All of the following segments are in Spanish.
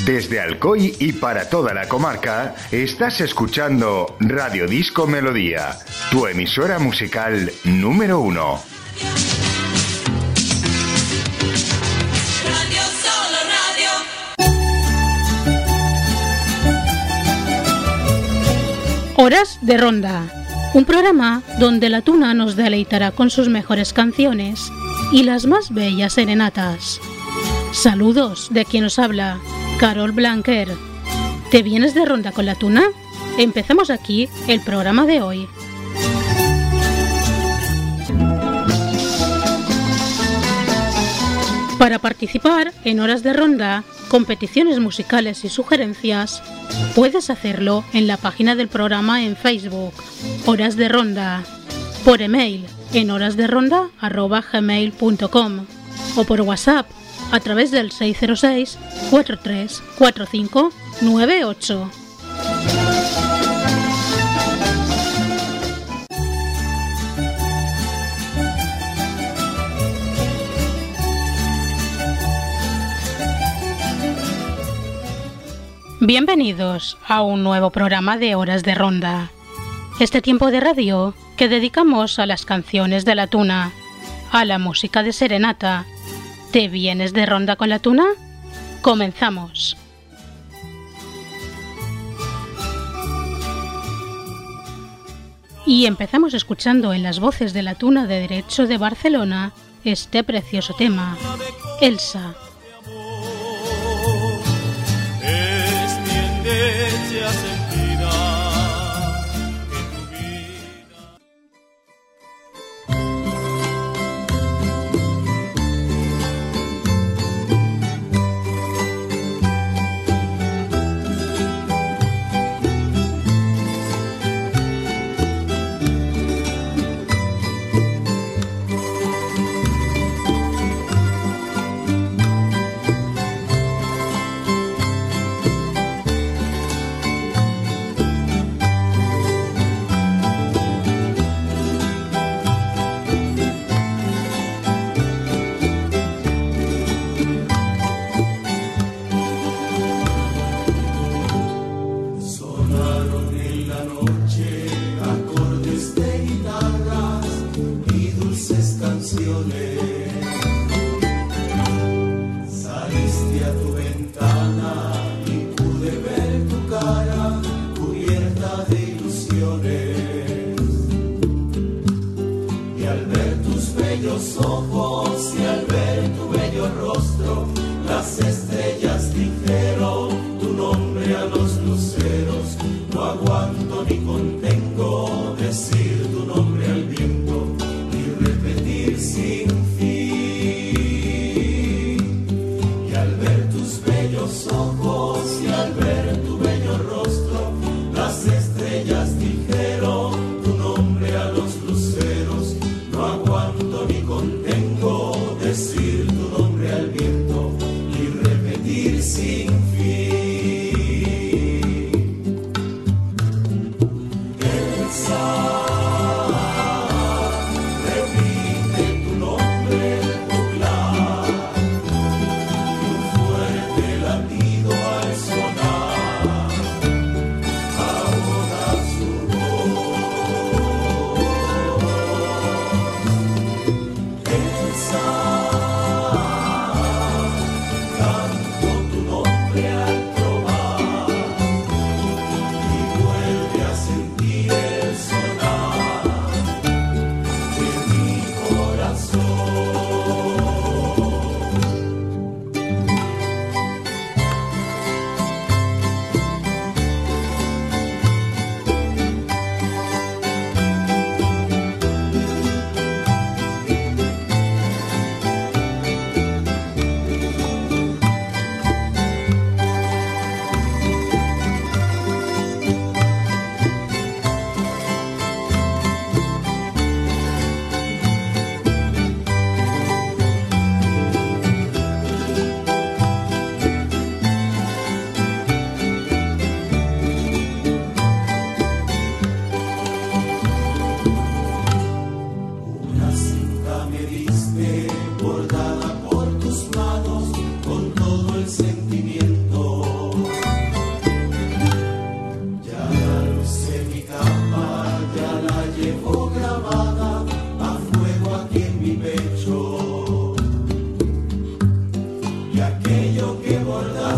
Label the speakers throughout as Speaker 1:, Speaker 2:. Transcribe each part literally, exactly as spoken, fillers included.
Speaker 1: Desde Alcoy y para toda la comarca, estás escuchando Radio Disco Melodía, tu emisora musical número uno.
Speaker 2: Horas de Ronda, un programa donde la tuna nos deleitará con sus mejores canciones y las más bellas serenatas. Saludos de quien os habla, Carol Blanquer. ¿Te vienes de ronda con la tuna? Empezamos aquí el programa de hoy. Para participar en Horas de Ronda, competiciones musicales y sugerencias, puedes hacerlo en la página del programa en Facebook, Horas de Ronda, por email en horasderonda arroba gmail punto com o por WhatsApp a través del seis cero seis, cuatro tres cuatro cinco, nueve ocho. Bienvenidos a un nuevo programa de Horas de Ronda. Este tiempo de radio que dedicamos a las canciones de la tuna, a la música de serenata. ¿Te vienes de ronda con la tuna? Comenzamos. Y empezamos escuchando en las voces de la tuna de Derecho de Barcelona este precioso tema, Elsa.
Speaker 3: Bordada por tus manos con todo el sentimiento.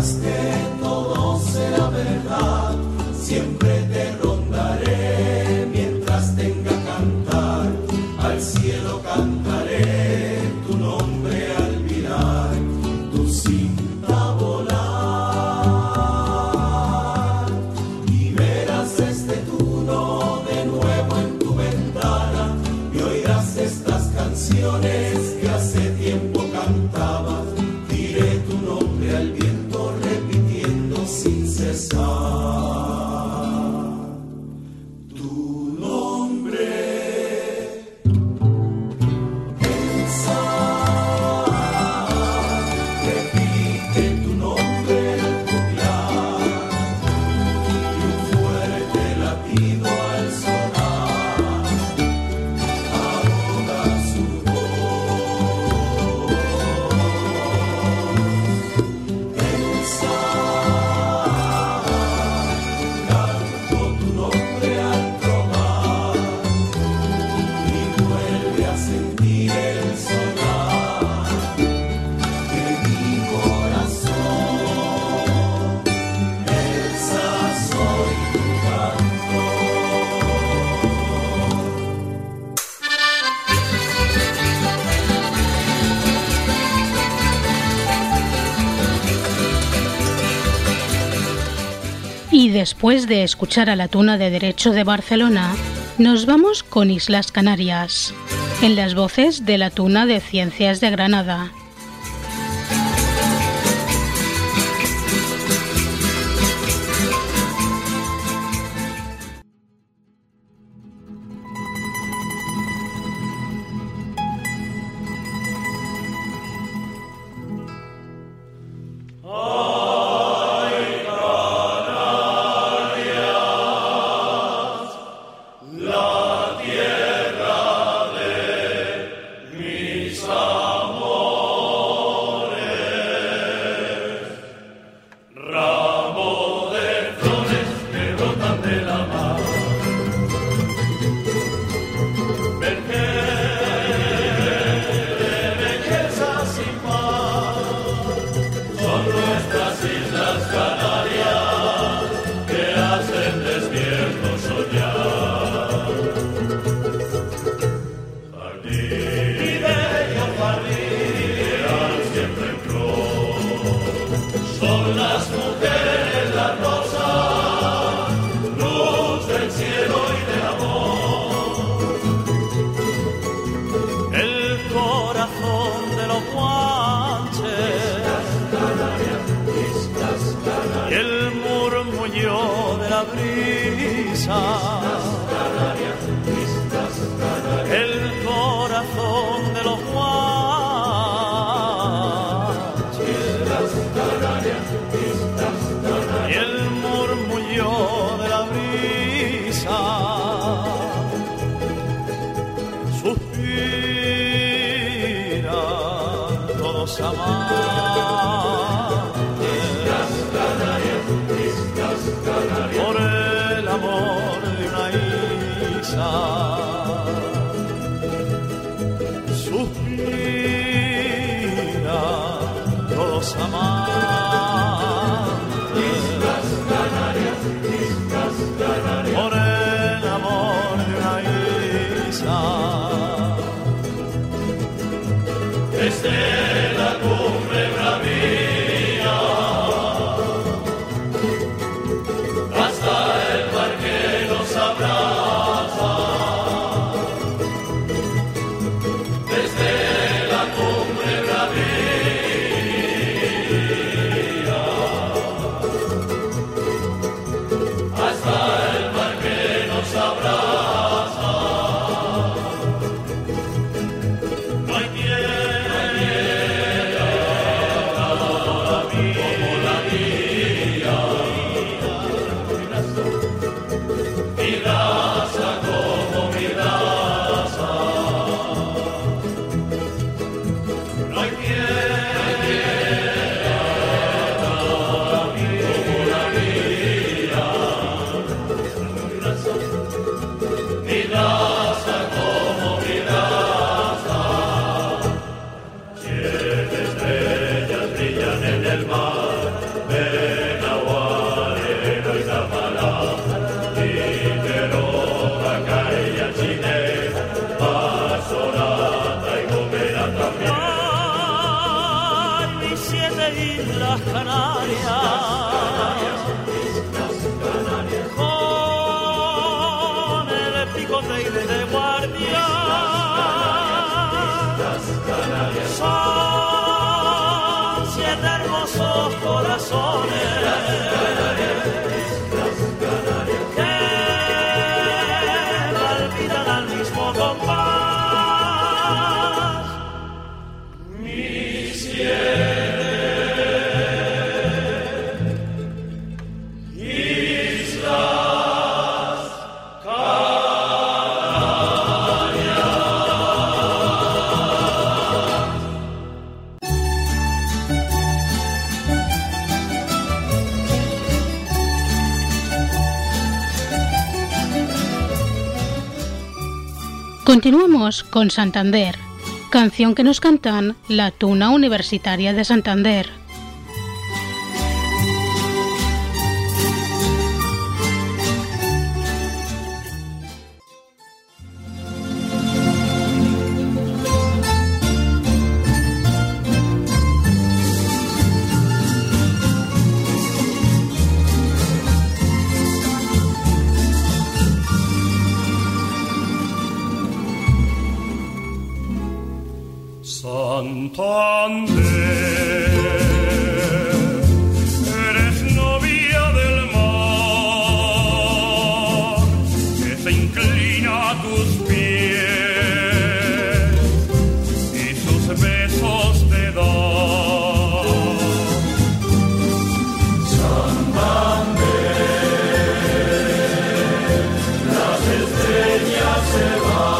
Speaker 2: Y después de escuchar a la Tuna de Derecho de Barcelona, nos vamos con Islas Canarias, en las voces de la Tuna de Ciencias de Granada.
Speaker 3: Suspira, todos aman. Islas Canarias, con el picote de guardia, son siete hermosos corazones que palpitan al mismo compás. Mis
Speaker 2: Continuamos con Santander, canción que nos cantan la Tuna Universitaria de Santander.
Speaker 3: Santander, eres novia del mar que se inclina a tus pies y sus besos te da. Santander, las estrellas se van.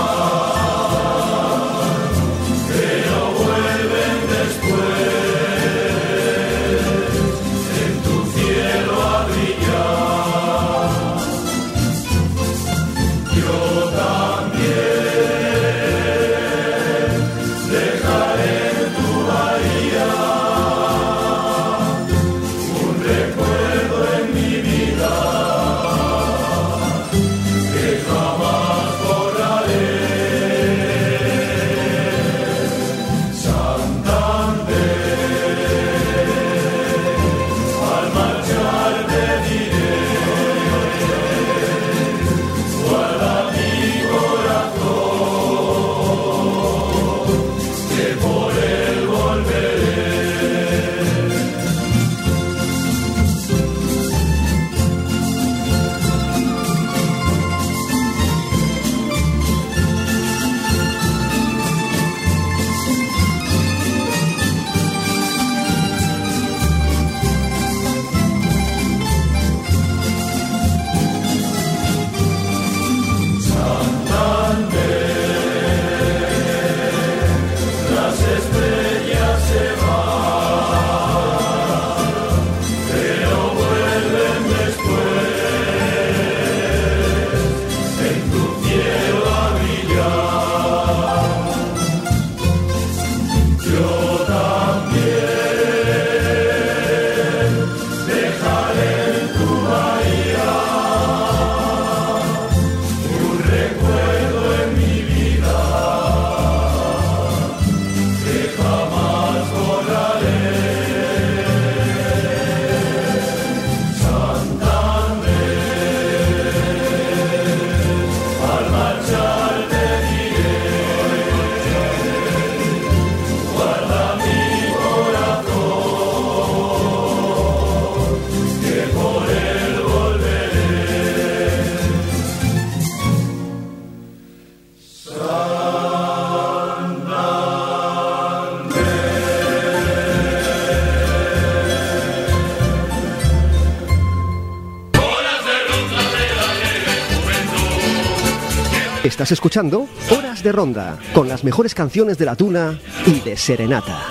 Speaker 4: Estás escuchando Horas de Ronda, con las mejores canciones de la Tuna y de Serenata.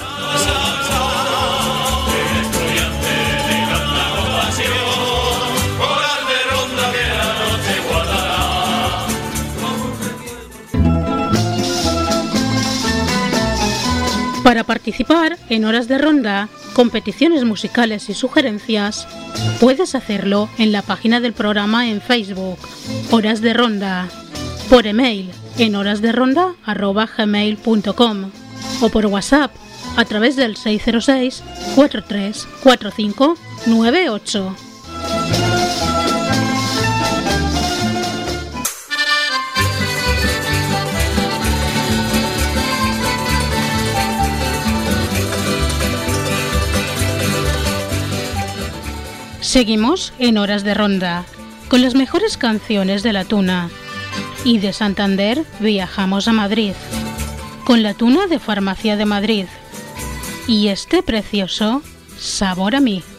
Speaker 2: Para participar en Horas de Ronda, competiciones musicales y sugerencias, puedes hacerlo en la página del programa en Facebook, Horas de Ronda, por email en horasderonda arroba gmail punto com o por WhatsApp a través del seis cero seis, cuatro tres cuatro cinco, nueve ocho. Seguimos en Horas de Ronda, con las mejores canciones de la Tuna. Y de Santander viajamos a Madrid, con la Tuna de Farmacia de Madrid. Y este precioso Sabor a mí.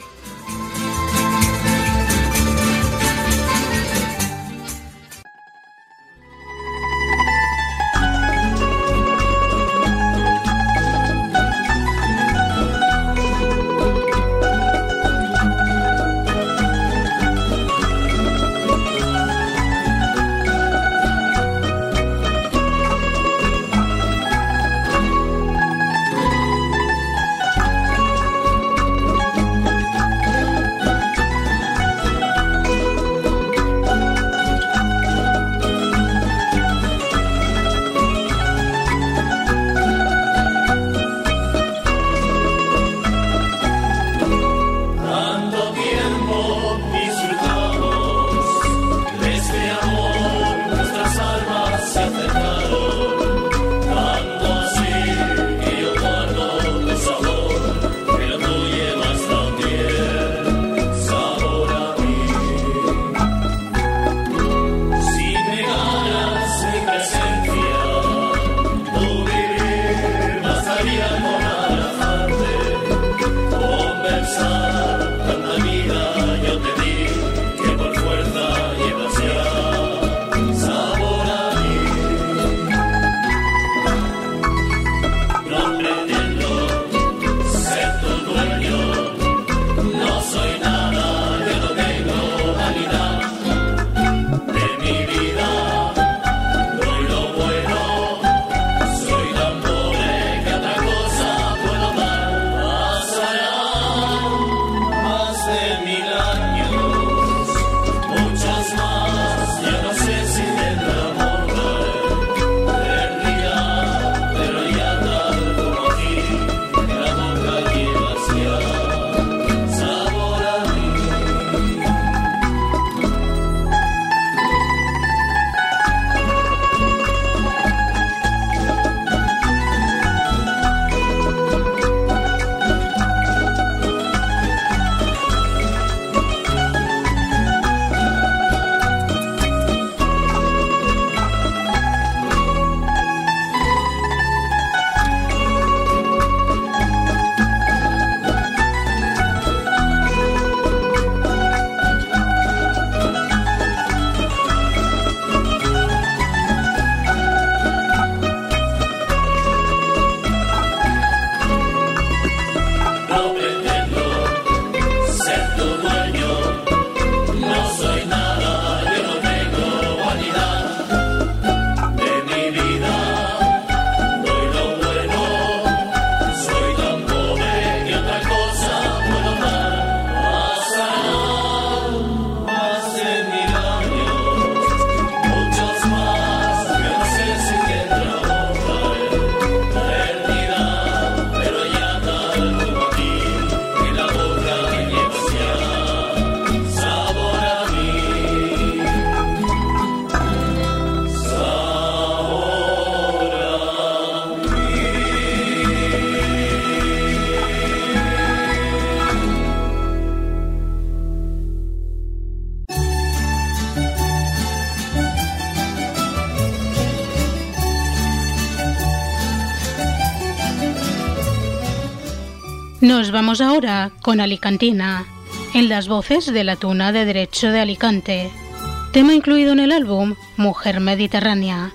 Speaker 2: Nos vamos ahora con Alicantina, en las voces de la Tuna de Derecho de Alicante, tema incluido en el álbum Mujer Mediterránea.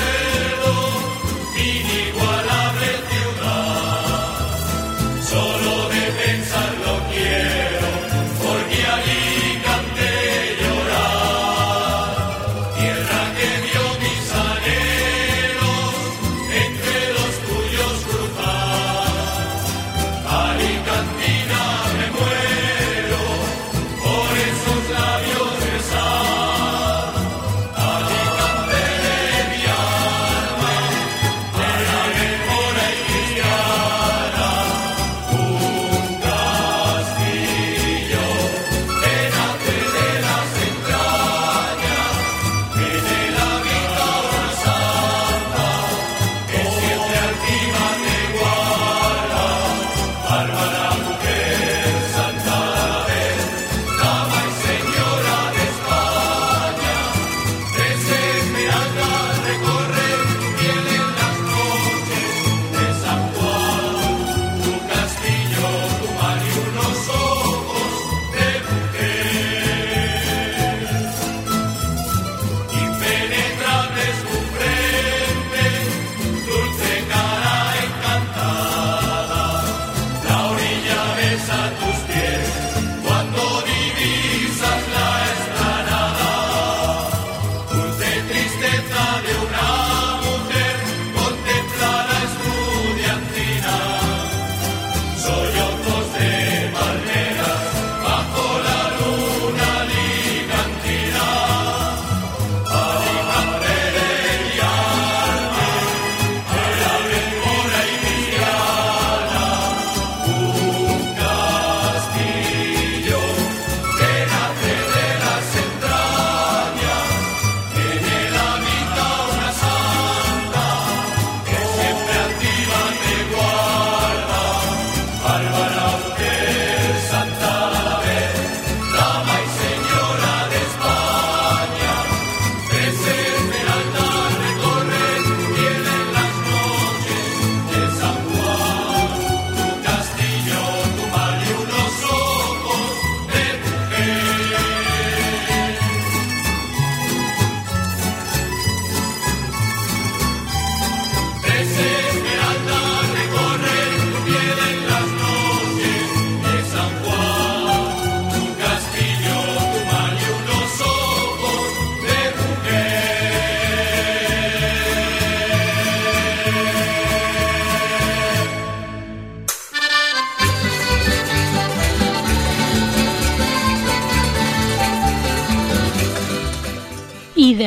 Speaker 3: Solo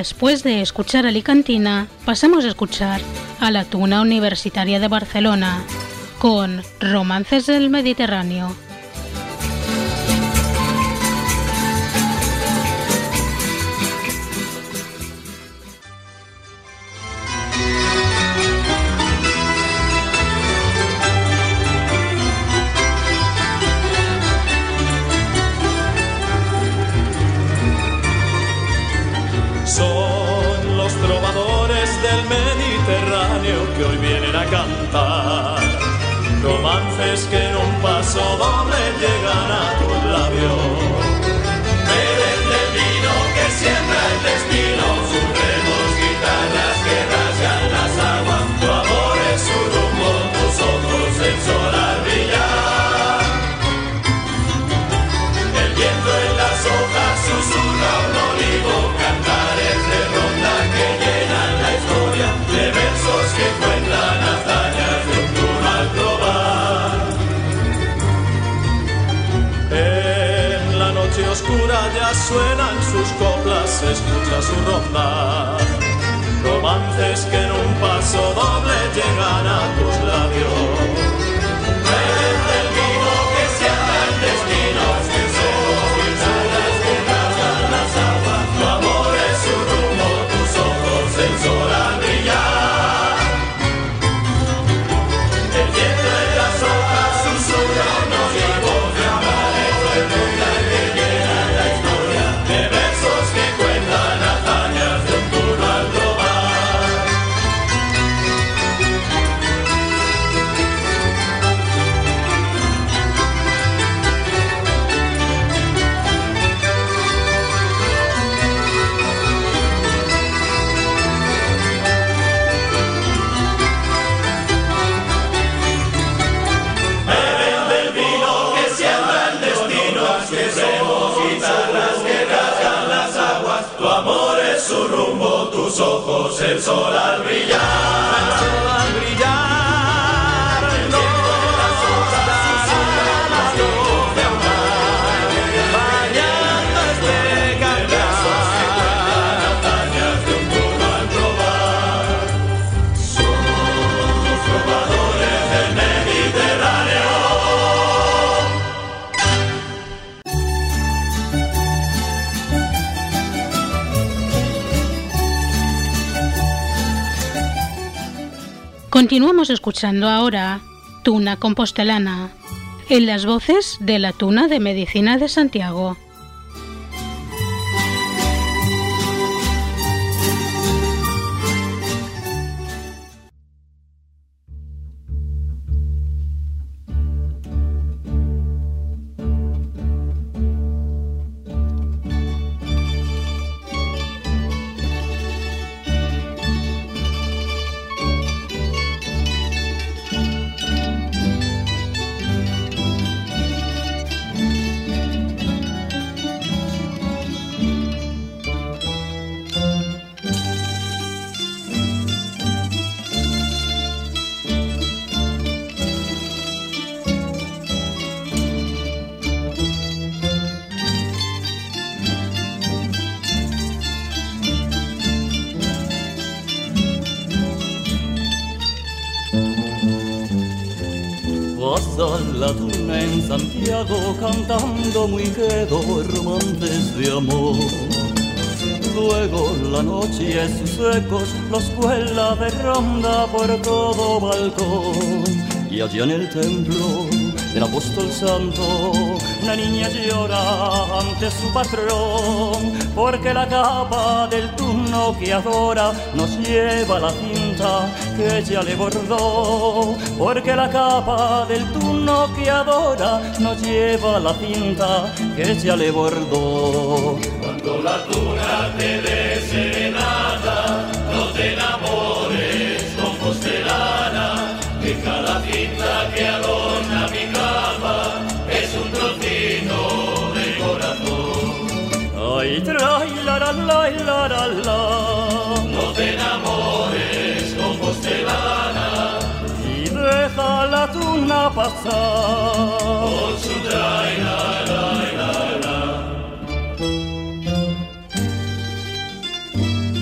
Speaker 2: después de escuchar Alicantina, pasamos a escuchar a la Tuna Universitaria de Barcelona con Romances del Mediterráneo.
Speaker 3: Son los trovadores del Mediterráneo que hoy vienen a cantar romances que en un paso doble llegan a tus labios. Beben del vino que siembra el destino, sus remos, guitarras que rasgan las aguas. Tu amor es su rumbo, tus ojos el sol al brillar. El viento en las hojas susurra un olivo, cantares de ronda que llenan la historia, de versos que cuentan hazañas de un turno al probar. En la noche oscura ya suenan sus coplas, se escucha su ronda, romances que en un paso doble llegan a tus labios. Beben del vino que siembra el destino, que somos guitarras que rasgan las aguas. Tu amor es su rumbo, tus ojos el sol al brillar. El viento en las hojas susurra un olivo, cantares de ronda que llenan la historia, de versos que cuentan hazañas de un turno al probar. Beben del vino que siembra el destino, que somos guitarras que rasgan las aguas. Tu amor es su rumbo, tus ojos el sol al brillar. El sol al brillar, nos dará la luz de un mar, bañando este cantar. Hazañas de un turno al probar. Somos los trovadores del Mediterráneo.
Speaker 2: Continuamos escuchando ahora Tuna Compostelana, en las voces de la Tuna de Medicina de Santiago.
Speaker 5: Pasa la tuna en Santiago cantando muy quedo romances de amor. Luego la noche sus ecos los cuela de ronda por todo balcón. Y allá en el templo del apóstol santo una niña llora ante su patrón, porque la capa del turno que adora nos lleva la cinta que ella le bordó, porque la capa del turno que adora nos lleva la cinta que ella le bordó.
Speaker 3: Cuando la tuna te dé serenata, no te enamores, compostelana, que cada cinta que adorna mi capa es un trocito de corazón.
Speaker 5: Ay, trae la la la la la la.
Speaker 3: No te enamores, compostelana,
Speaker 5: y deja la tuna pasar
Speaker 3: con su trae la la la la.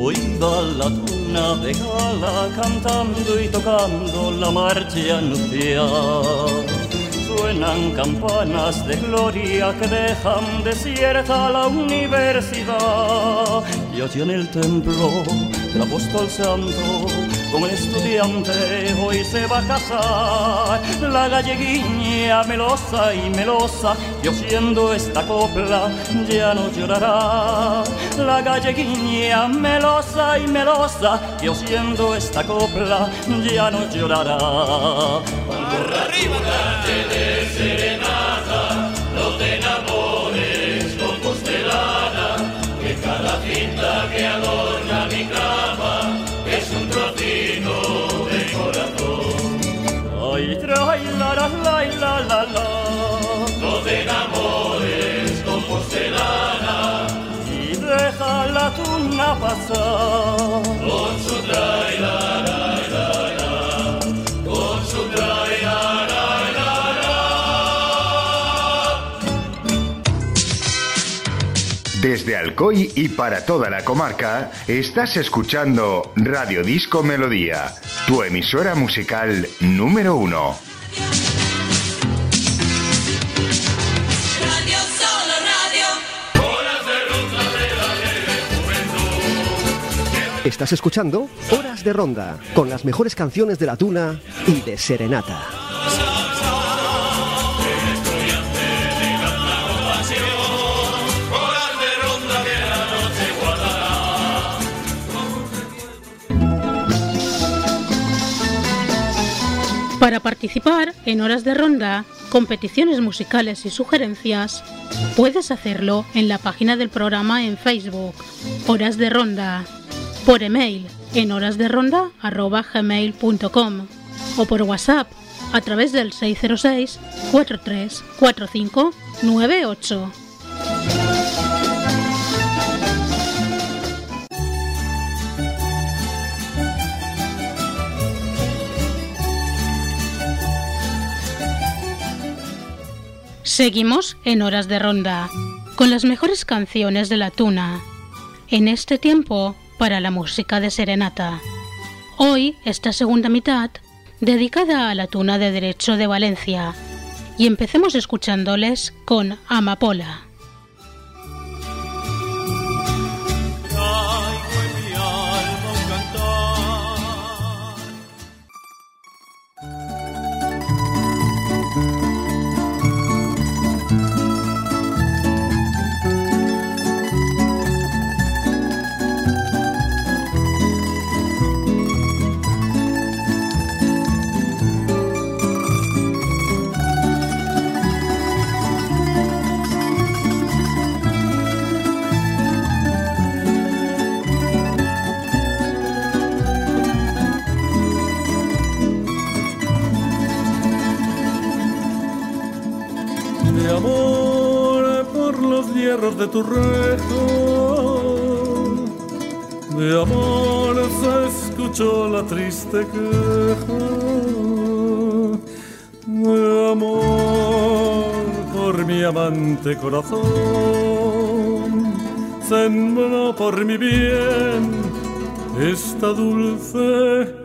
Speaker 5: Oída la tuna de gala cantando y tocando la marcha nupcial. Suenan campanas de gloria que dejan desierta la universidad. Y allí en el templo del apóstol santo, con el estudiante hoy se va a casar. La galleguiña melosa y melosa, que oyendo esta copla ya no llorará. La galleguiña melosa y melosa, que oyendo esta copla ya no llorará.
Speaker 3: Cuando la luna te dé serenata, no te enamores, compostelana, que cada cinta que adorna mi cama es un trocito de corazón.
Speaker 5: Ay, trai, la, la, la, la, la, la.
Speaker 3: No te enamores, compostelana,
Speaker 5: Y deja la tuna pasar.
Speaker 3: con su trai, la, la, la, la, con su trai, la, la, la, la.
Speaker 1: Desde Alcoy y para toda la comarca, estás escuchando Radio Disco Melodía, tu emisora musical número uno.
Speaker 6: Radio Solo Radio.
Speaker 3: Horas de ronda de la alegre juventud.
Speaker 4: Estás escuchando Horas de Ronda, con las mejores canciones de la tuna y de serenata.
Speaker 3: Horas de ronda que la noche guardará.
Speaker 2: Para participar en Horas de Ronda, competiciones musicales y sugerencias, puedes hacerlo en la página del programa en Facebook, Horas de Ronda, por email en horasderonda arroba gmail punto com o por WhatsApp a través del seis cero seis, cuatro tres cuatro cinco, nueve ocho. Seguimos en Horas de Ronda, con las mejores canciones de la tuna. En este tiempo, para la música de serenata. Hoy, esta segunda mitad, dedicada a la tuna de Derecho de Valencia. Y empecemos escuchándoles con Amapola.
Speaker 5: Traigo en mi alma un cantar.
Speaker 7: De amor por los hierros de tu rejo, de amor se escuchó la triste queja, de amor por mi amante corazón, sembró por mi bien esta dulce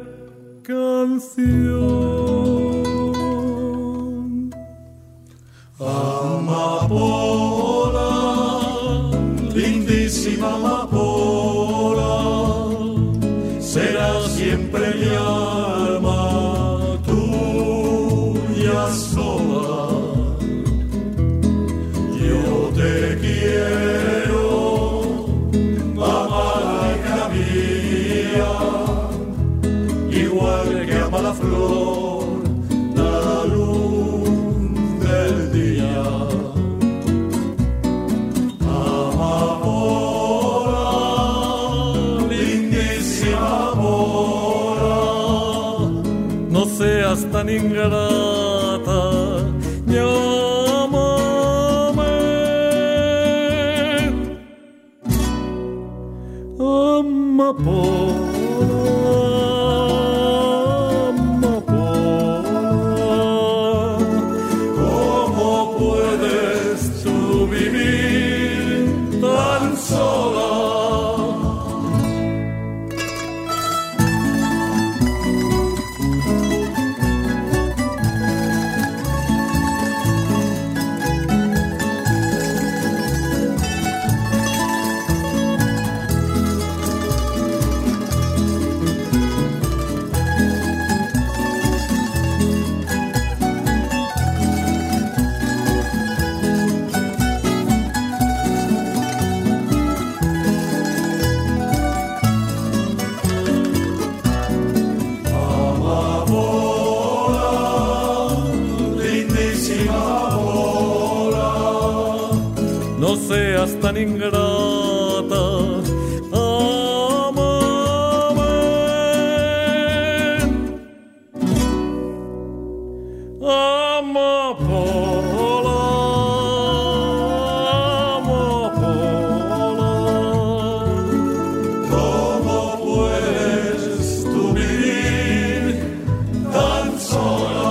Speaker 7: canción. Amapola, lindísima amapola, será siempre mi alma tuya sola. Yo te quiero, amarga mía, igual que ama la flor la luz del día. Amapola, lindísima amapola, no seas tan ingrata, llámame. Amapola, seas tan ingrata. Amame, amapola, amapola. ¿Cómo puedes tú vivir tan sola?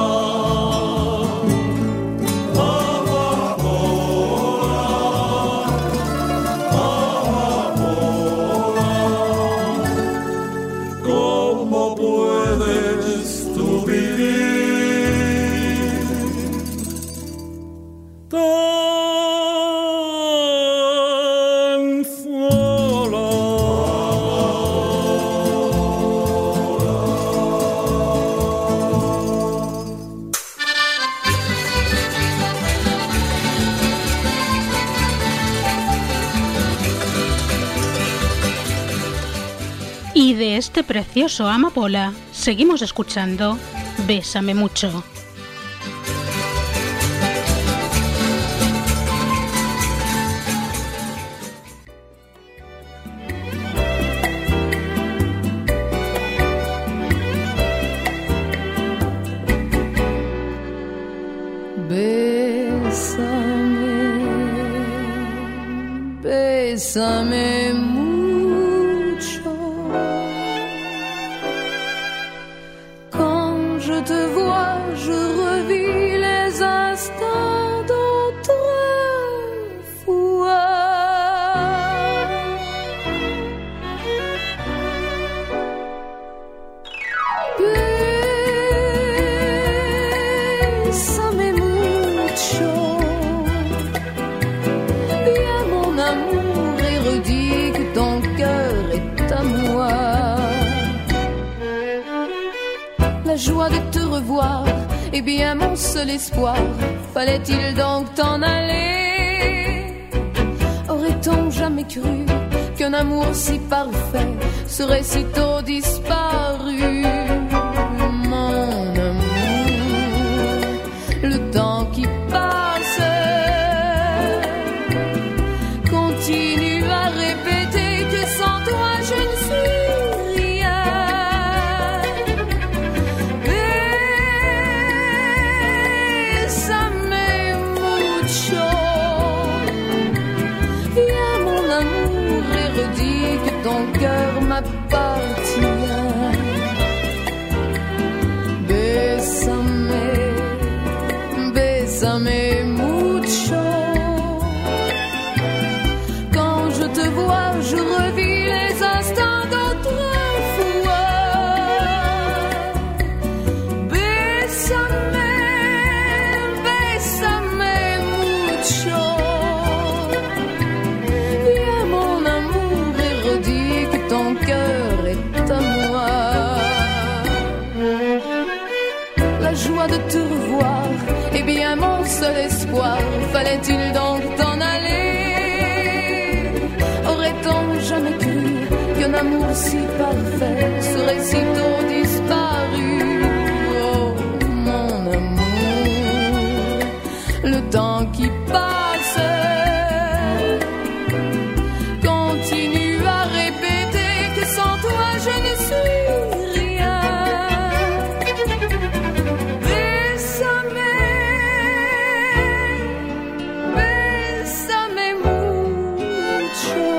Speaker 2: Y de este precioso Amapola seguimos escuchando Bésame mucho.
Speaker 8: Bésame, bésame mucho. Quand je te vois, je revis les instants d'autrefois. Bésame mucho. Viens mon amour et redis que ton cœur est à moi. La joie de te revoir est bien mon seul espoir. Fallait-il donc t'en aller? Aurait-on jamais cru qu'un amour si parfait serait si tôt disparu? Mon amour, le temps qui passe continue à répéter que sans toi je ne suis rien. Bésame mucho. Viens mon amour et redis que ton cœur m'appartient. Bésame, bésame mucho. Quand je te vois, je revis les instants d'autrefois. Bésame, bésame mucho. Viens mon amour et redis que ton cœur est à moi. La joie de te revoir est bien mon seul espoir. Fallait-il donc t'en aller? Aurait-on jamais cru qu'un amour si parfait serait si tôt disparu? Oh mon amour, le temps qui passe continue à répéter que sans toi je ne suis rien. Bésame, bésame mucho.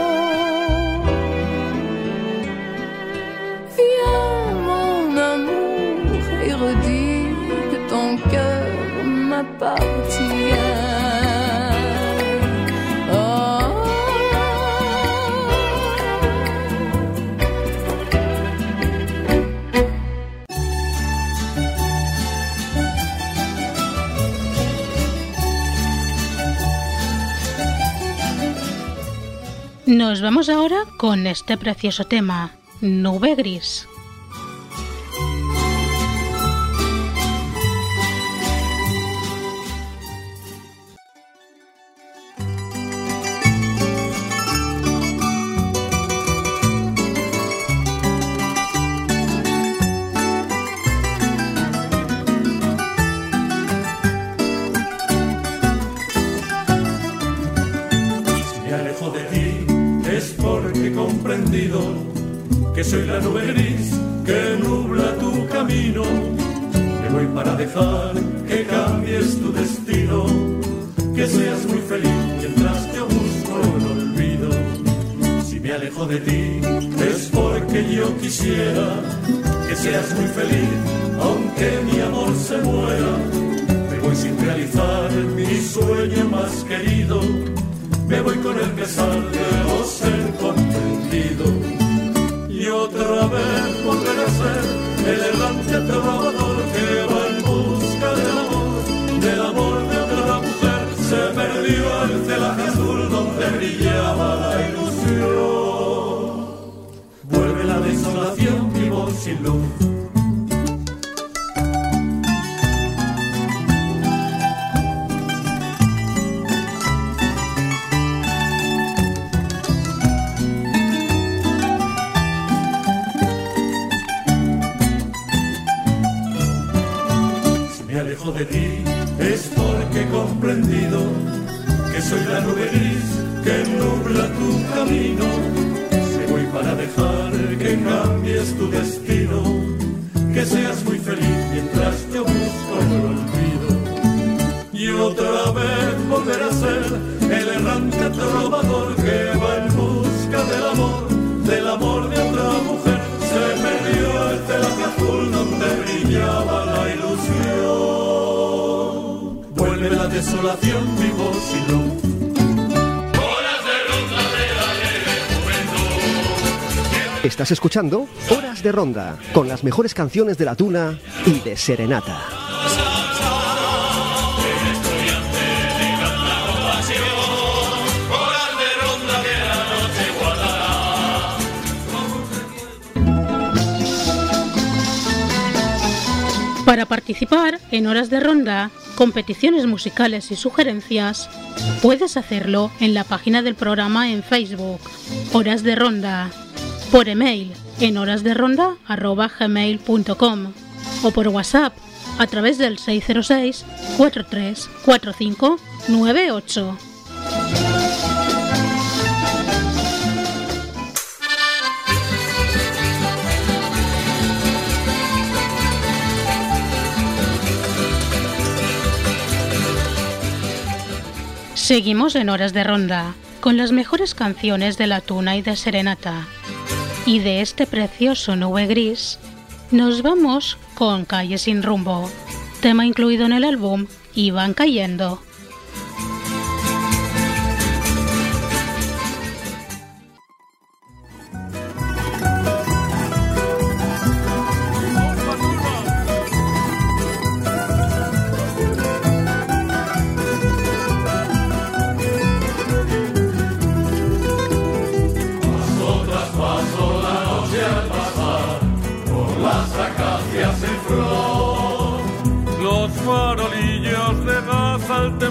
Speaker 8: Viens mon amour et redis que ton cœur m'appartient. Oh.
Speaker 2: Nos vamos ahora con este precioso tema, Nube Gris.
Speaker 7: alejo de ti es porque he comprendido que soy la nube gris que nubla tu camino. Me voy para dejar que cambies tu destino, que seas muy feliz mientras yo busco el olvido. Si me alejo de ti es porque yo quisiera que seas muy feliz, aunque mi amor se muera. Me voy sin realizar mi sueño más querido, me voy con el pesar de no ser comprendido. Y otra vez volver a ser el errante trovador que va en busca del amor, del amor de otra mujer. Se perdió el celaje azul donde brillaba la ilusión. Vuelve la desolación, vivo sin luz. De ti es porque he comprendido que soy la nube gris que nubla tu camino. Si voy para dejar que cambies tu destino, que seas muy feliz mientras yo busco el olvido. Y otra vez volver a ser el errante trovador que va en busca del amor, del amor de otra mujer. Se perdió el celaje azul donde brillaba la ilusión. Vuelve la desolación, vivo sin luz.
Speaker 3: Horas de ronda de alegre juventud.
Speaker 4: Estás escuchando Horas de Ronda, con las mejores canciones de la tuna y de serenata.
Speaker 2: Para participar en Horas de Ronda, competiciones musicales y sugerencias, puedes hacerlo en la página del programa en Facebook, Horas de Ronda, por email en horasderonda arroba gmail punto com o por WhatsApp a través del seis cero seis, cuatro tres cuatro cinco, nueve ocho. Seguimos en Horas de Ronda, con las mejores canciones de la tuna y de serenata. Y de este precioso nube gris, nos vamos con Calle sin rumbo, tema incluido en el álbum Y van cayendo.
Speaker 7: Los farolillos de gas al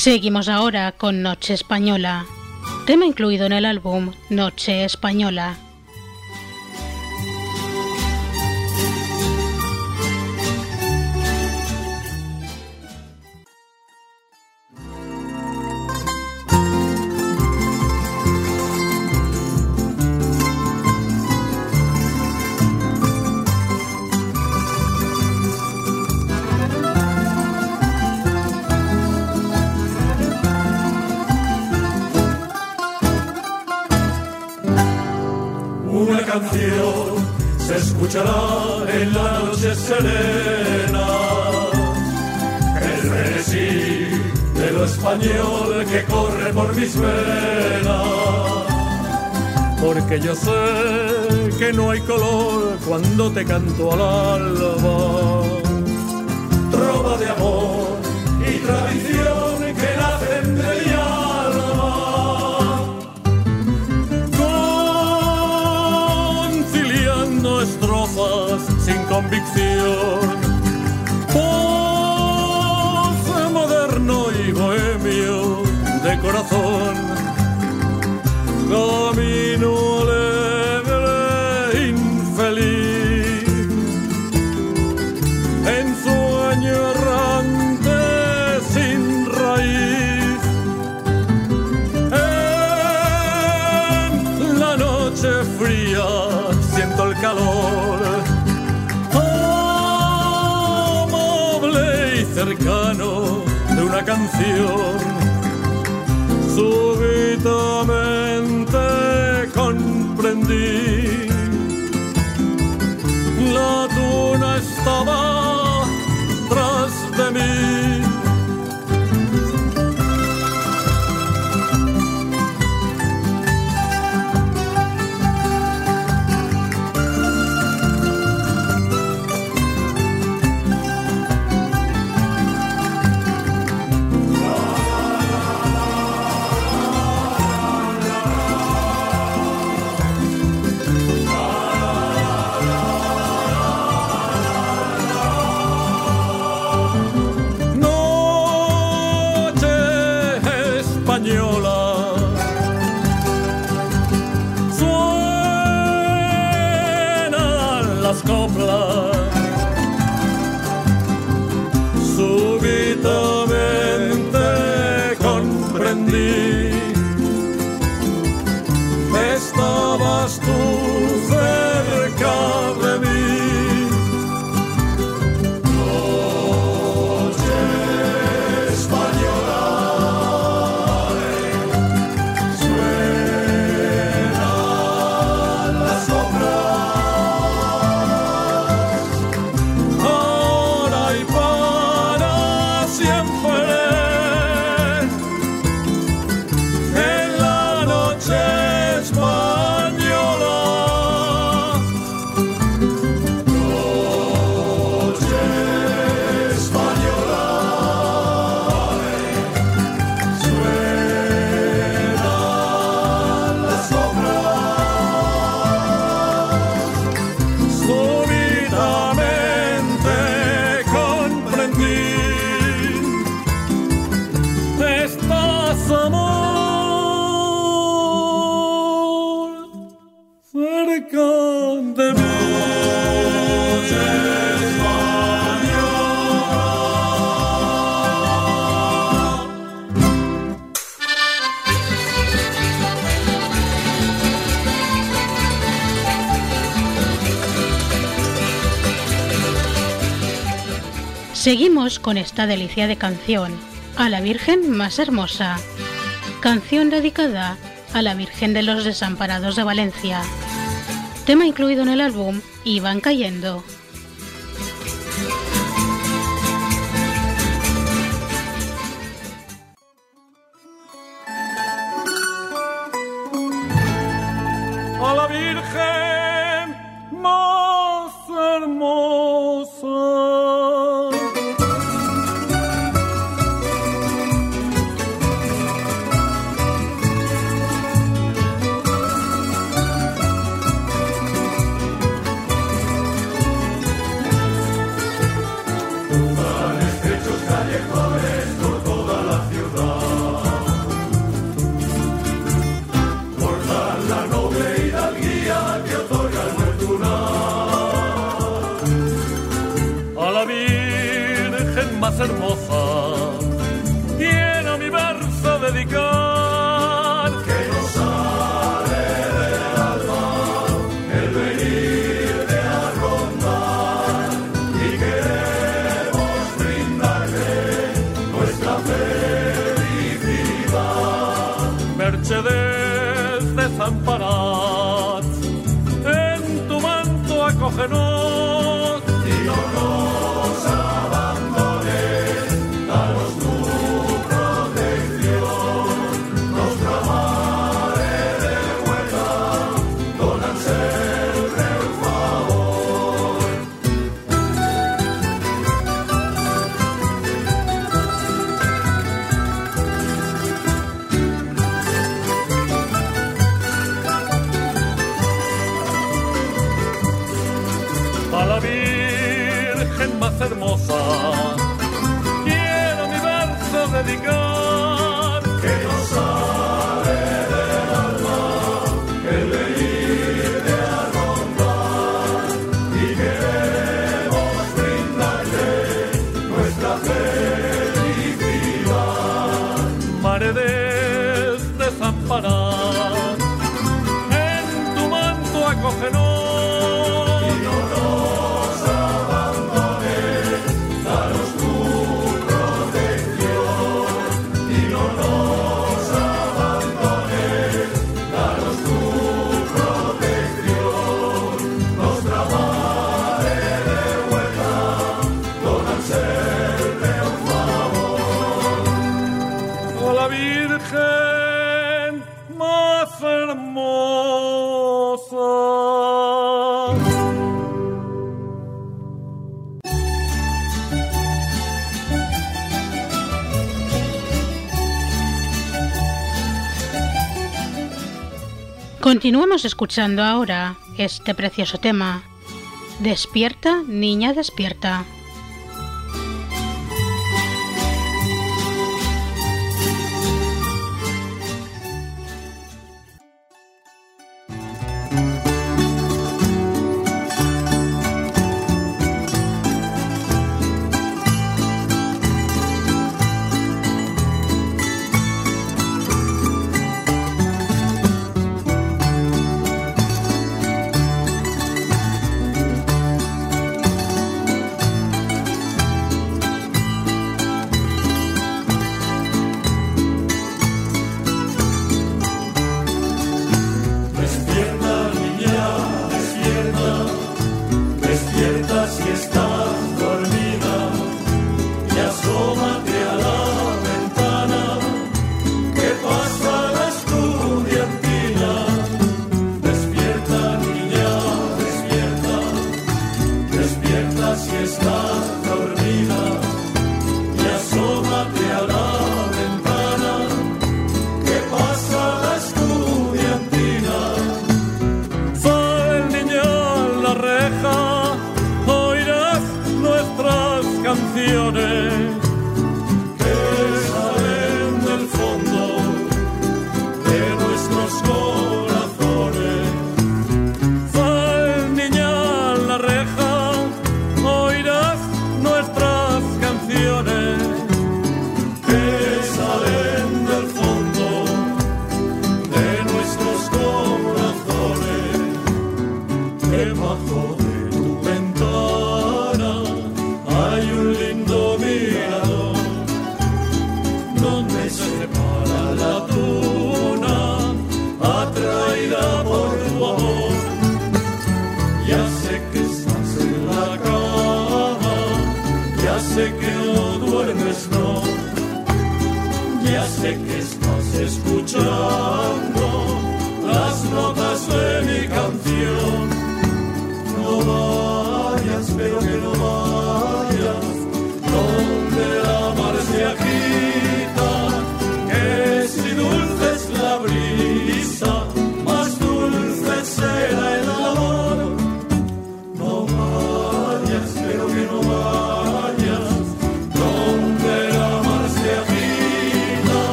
Speaker 2: Seguimos ahora con Noche Española, tema incluido en el álbum Noche Española.
Speaker 7: Una canción se escuchará en la noche serena, el frenesí de lo español que corre por mis venas, porque yo sé que no hay color cuando te canto al alba, trova de amor y tradición que nacen de mi alma. Estrofas sin convicción, voz moderno y bohemio de corazón, camino alegre, infeliz, ensueño errante sin raíz, en la noche fría siento el calor, amable y cercano de una canción. Súbitamente comprendí, la tuna estaba tras de mí. Súbitamente comprendí, estabas tú cerca de mí. Noche española, suenan las sombras.
Speaker 2: Seguimos con esta delicia de canción, A la Virgen más hermosa, canción dedicada a la Virgen de los Desamparados de Valencia, tema incluido en el álbum Iban cayendo.
Speaker 7: A la Virgen más hermosa,
Speaker 3: estrechos callejones por toda la ciudad.
Speaker 7: hermosa, quiero mi verso dedicar, que nos sale del alma el venirte a rondar, y queremos brindarle nuestra felicidad. Mercedes desamparad, en tu manto acógenos, y no nos abandones, danos tu protección, nuestra Mare de Huelva, donan sempre el favor. A la Virgen más hermosa quiero mi verso dedicar, que nos sale del alma el venirte a rondar, y queremos brindarle nuestra felicidad. Maredes desamparar, en tu manto acógenos,
Speaker 2: Continuamos escuchando ahora este precioso tema. Despierta, niña, despierta.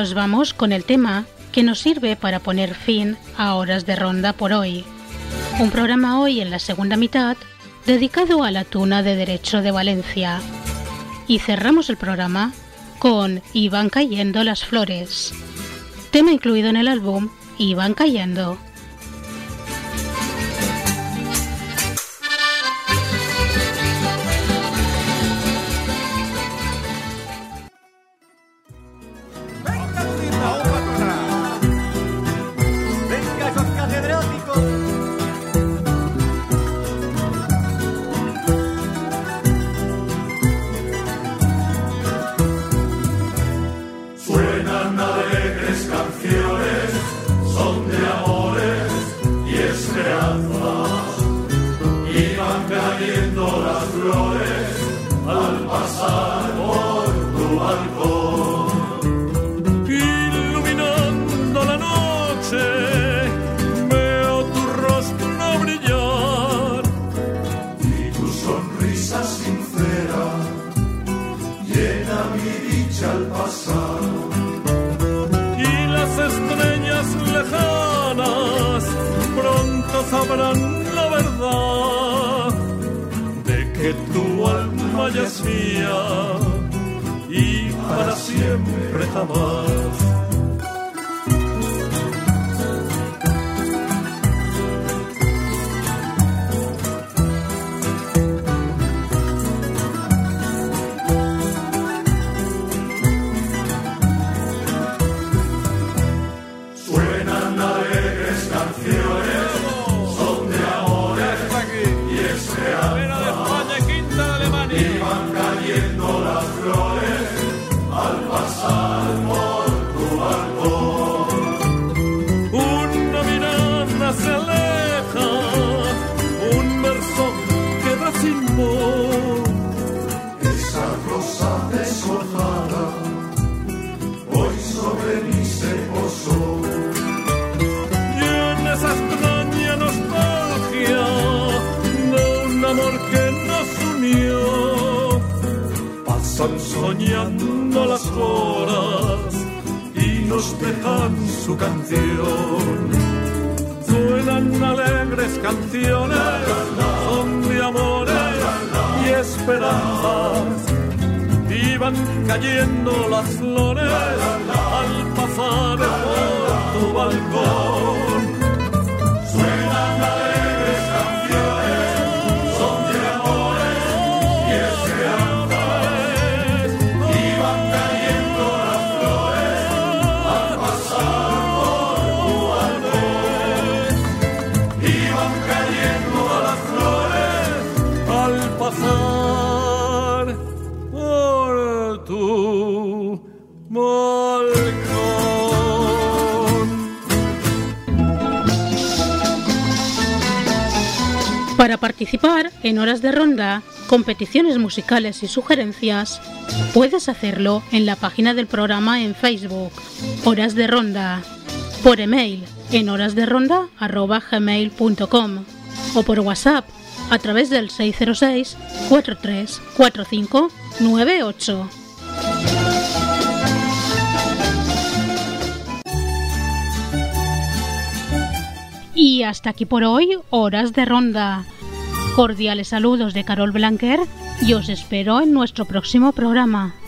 Speaker 2: nos vamos con el tema que nos sirve para poner fin a Horas de Ronda por hoy. Un programa hoy en la segunda mitad dedicado a la tuna de Derecho de Valencia. Y cerramos el programa con Y van cayendo las flores, tema incluido en el álbum Y van cayendo.
Speaker 7: Sabrán la verdad de que tu alma ya es mía y para siempre jamás. Soñando las horas y nos dejan su canción. Suenan alegres canciones, son de amores y esperanzas. Y van cayendo las flores al pasar por tu balcón. Suenan alegres canciones, son de amores y esperanzas. Pasar por tu balcón.
Speaker 2: Para participar en Horas de Ronda, competiciones musicales y sugerencias, puedes hacerlo en la página del programa en Facebook, Horas de Ronda, por email en horasderonda arroba gmail punto com o por WhatsApp a través del seis cero seis, cuatro tres cuatro cinco, nueve ocho. Y hasta aquí por hoy, Horas de Ronda. Cordiales saludos de Carol Blanquer y os espero en nuestro próximo programa.